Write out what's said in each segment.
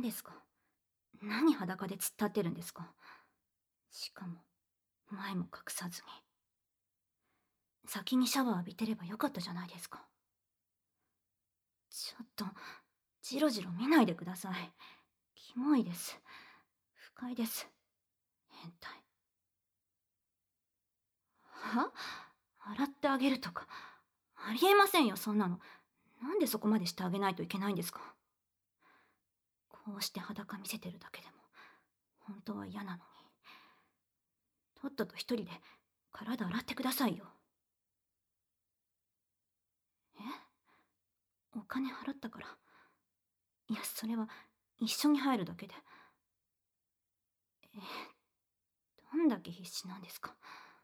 ですか？何裸で突っ立ってるんですか？しかも、前も隠さずに。先にシャワー浴びてればよかったじゃないですか。ちょっと、じろじろ見ないでください。キモいです。不快です。変態。は？洗ってあげるとか。ありえませんよ、そんなの。なんでそこまでしてあげないといけないんですか？こうして裸見せてるだけでも、本当は嫌なのに。とっとと一人で体洗ってくださいよ。え？お金払ったから。いや、それは一緒に入るだけで。どんだけ必死なんですか。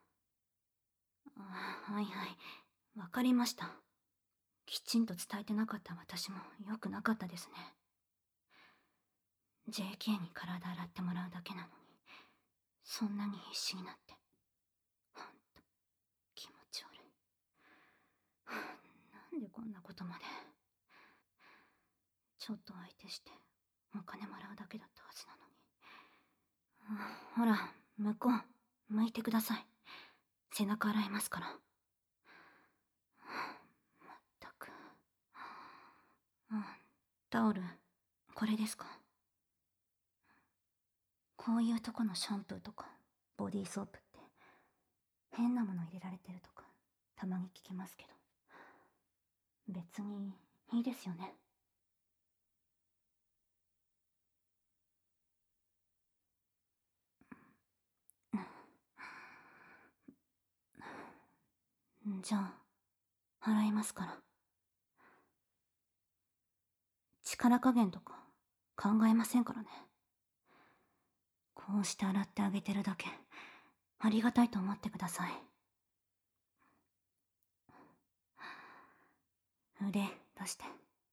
はいはい。わかりました。きちんと伝えてなかった私も良くなかったですね。JK に体洗ってもらうだけなのに、そんなに必死になって。ほんと、気持ち悪い。なんでこんなことまで。ちょっと相手して、お金もらうだけだったはずなのに。ほら、向こう、向いてください。背中洗いますから。まったく。タオル、これですか？こういうとこのシャンプーとか、ボディーソープって、変なもの入れられてるとか、たまに聞きますけど。別に、いいですよね。じゃあ、払いますから。力加減とか、考えませんからね。こうして洗ってあげてるだけ、ありがたいと思ってください。腕、出して。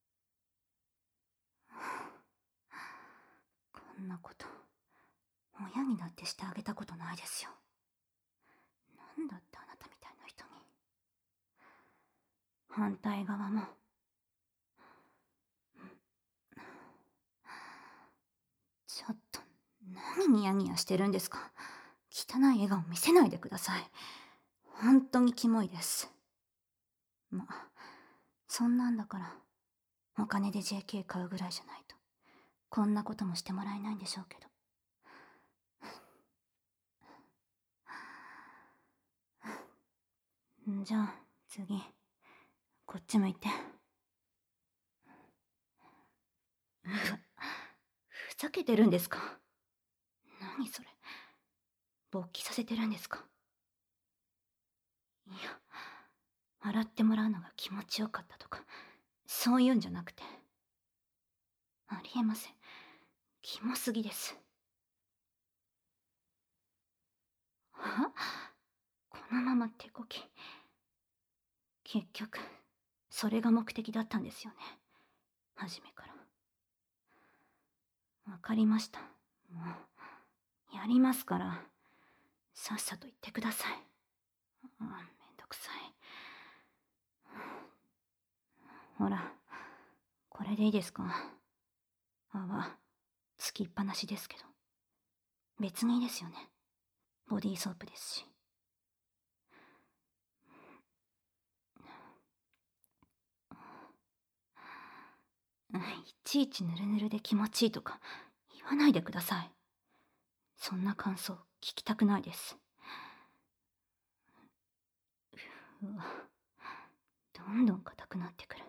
こんなこと、親にだってしてあげたことないですよ。なんだってあなたみたいな人に。反対側も。ちょっと、何ニヤニヤしてるんですか？汚い笑顔見せないでください。本当にキモいです。ま、そんなんだから、お金で JK 買うぐらいじゃないと、こんなこともしてもらえないんでしょうけど。じゃあ、次、こっち向いて。ふざけてるんですか？何それ。勃起させてるんですか？いや、洗ってもらうのが気持ちよかったとか、そういうんじゃなくて。ありえません。キモすぎです。は？このまま手こき。結局、それが目的だったんですよね。初めから。わかりました。もう、やりますから。さっさと言ってください。めんどくさい。ほら、これでいいですか？泡、つきっぱなしですけど。別にいいですよね。ボディーソープですし。いちいちぬるぬるで気持ちいいとか言わないでください。そんな感想聞きたくないです。うわ、どんどん硬くなってくる。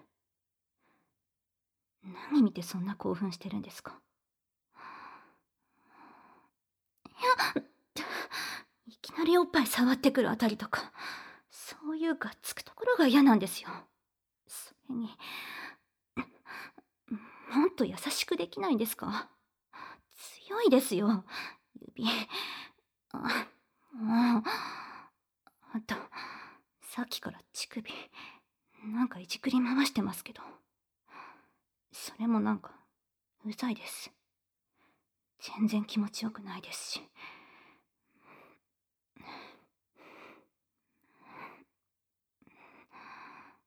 何見てそんな興奮してるんですか？いきなりおっぱい触ってくるあたりとか、そういうがっつくところが嫌なんですよ。それに、もっと優しくできないんですか？強いですよ、指。もう、あと、さっきから乳首、なんかいじくり回してますけど、それもなんか、うざいです。全然気持ちよくないですし。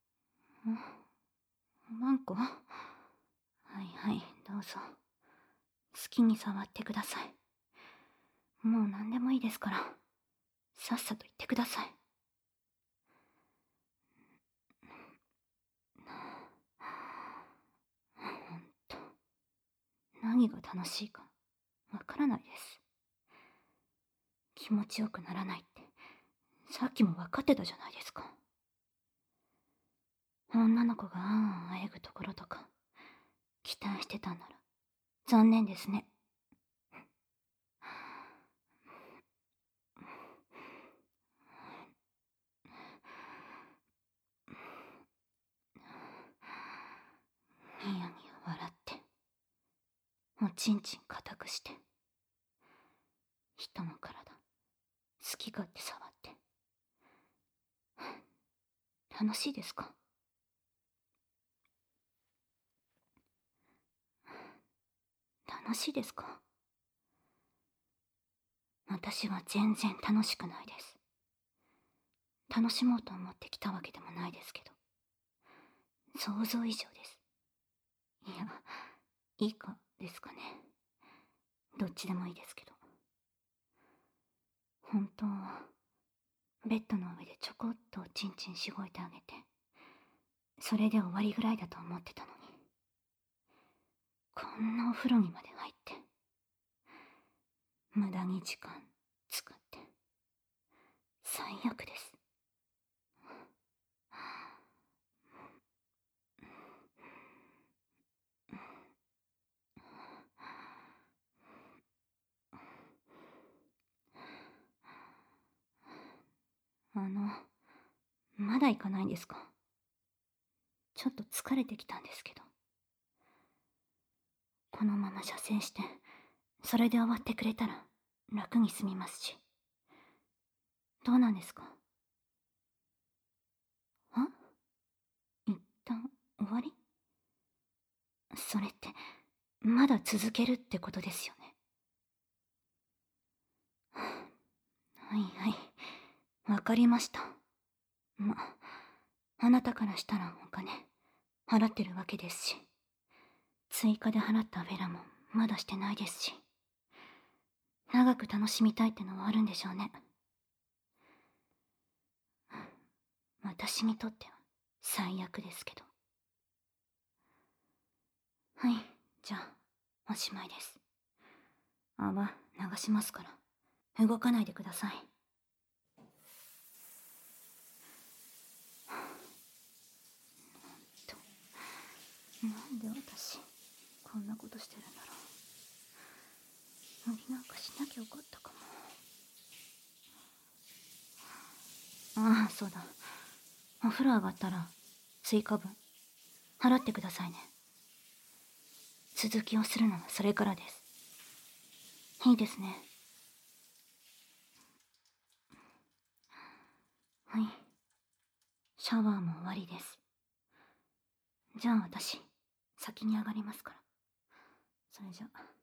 マンコ？はいはい、どうぞ。 好きに触ってください。もう何でもいいですから、さっさと言ってください。ほんと、何が楽しいかわからないです。気持ちよくならないって、さっきも分かってたじゃないですか。女の子があああえぐところとか、期待してたんなら、残念ですね。ニヤニヤ笑って、おちんちん固くして、人の体、好き勝手触って。楽しいですか？楽しいですか？私は全然楽しくないです。楽しもうと思ってきたわけでもないですけど、想像以上です。いや、いいかですかね。どっちでもいいですけど。本当は、ベッドの上でちょこっとおちんちんしごいてあげて、それで終わりぐらいだと思ってたのに、こんなお風呂にまで入って、無駄に時間使って、最悪です。まだ行かないんですか？ちょっと疲れてきたんですけど。このまま射精して、それで終わってくれたら楽に済みますし。どうなんですか？あ、一旦終わり？それって、まだ続けるってことですよね。はいはい。わかりました。ま、あなたからしたらお金、払ってるわけですし、追加で払ったフェラもまだしてないですし、長く楽しみたいってのはあるんでしょうね。私にとっては最悪ですけど。はい、じゃあ、おしまいです。泡流しますから、動かないでください。と、なんで私、こんなことしてるんだろう。無理なんかしなきゃよかったかも。ああ、そうだ。お風呂上がったら、追加分、払ってくださいね。続きをするのはそれからです。いいですね。はい。シャワーも終わりです。じゃあ私、先に上がりますから。それじゃ。